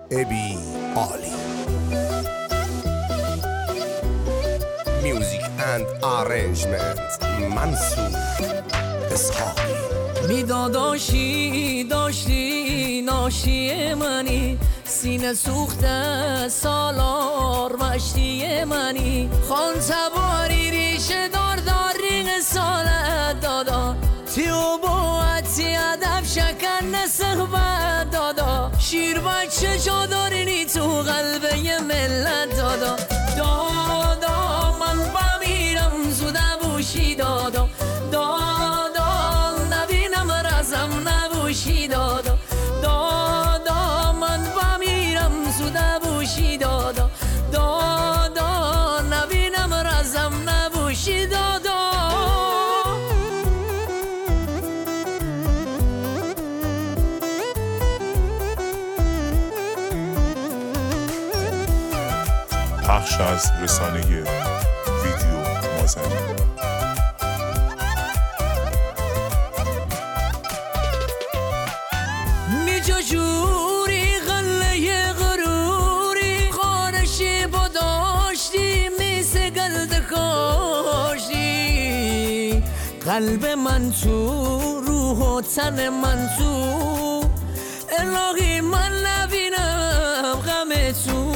ابی عالی میوزیک اند آرنجمنت منصور اسحاقی. میداداشی داشتی ناشی منی، سینه سوخته سالار مشتی منی، خان تباری ریشه دار رینگ سالت دادا، تیو بواتی ادب شکن نسخبت دادا، شیر بچه جا دارینی تو قلبه ی ملت دادا. دادا من بمیرم زوده بوشی دادا، دادا نبینم رزم نبوشی دادا، دادا من بمیرم زوده بوشی دادا، دادا نبینم رزم نبوشی دادا. پخش از رسانه ویدیو مازنی. میجا جوری غله غروری، خارشی با داشتی میسه گلد کاشتی، قلب من تو روح و تن من تو، الهی من نبینم غم تو.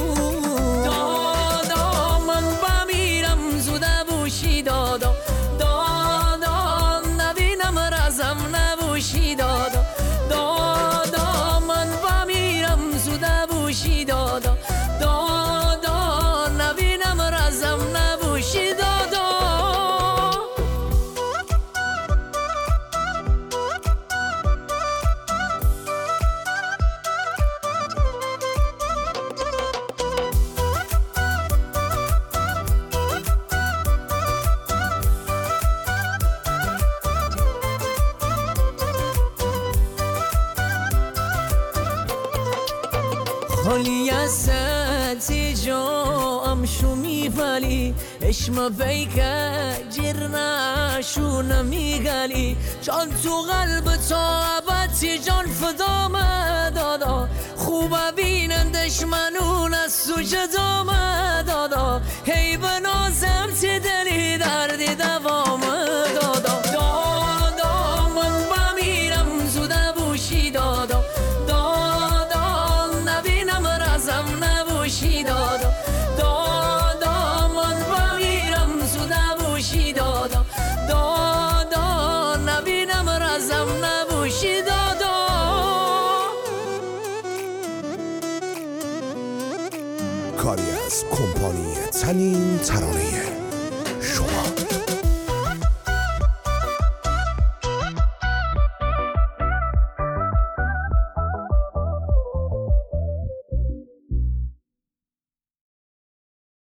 دادا من بمیرم زوده بوشی دادا، دادا نبینم رزم نبوشی دادا، دادا من بمیرم زوده بوشی دادا، دادا نبینم رزم نبوشی دادا. خالی از سطی جا امشو میفلی، اشم بیکه جیر نشو نمیگلی، جان تو قلب تا ابدی جان فدام دادا، خوب بینندش منون از تو جدام دادا، هی بنازم تی دلی دردی دوام دادا. دادا من بمیرم زوده بوشی دادا، نبوشی دادا، دادا من بمیرم زوده بوشی دادا، دادا نبینم رزم نبوشی دادا. کاری از کمپانی تنین ترانه شما.